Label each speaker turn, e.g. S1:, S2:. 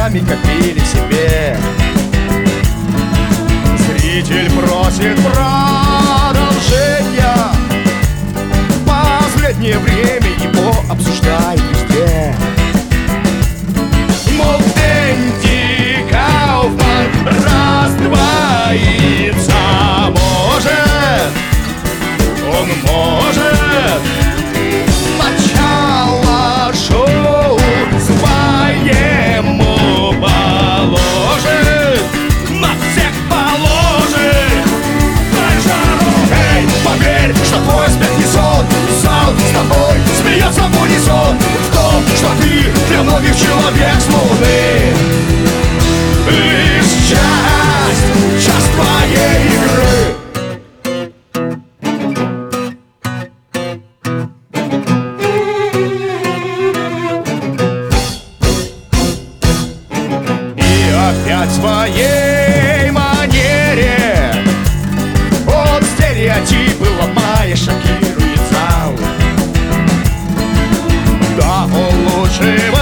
S1: сами копили себе. Зритель просит продолжения. Последнее время его обсуждают везде. Мол, Энди Кауфман раздвоится. Может, он может. Начало шоу своему положит. На всех положит. Эй, поверь, что твой смех не сон. Зал с тобой смеется в унисон. В том, что ты для многих человек с луны. Лишь часть твоей игры. Опять в своей манере он стереотипы ломая шокирует зал. Да, он лучший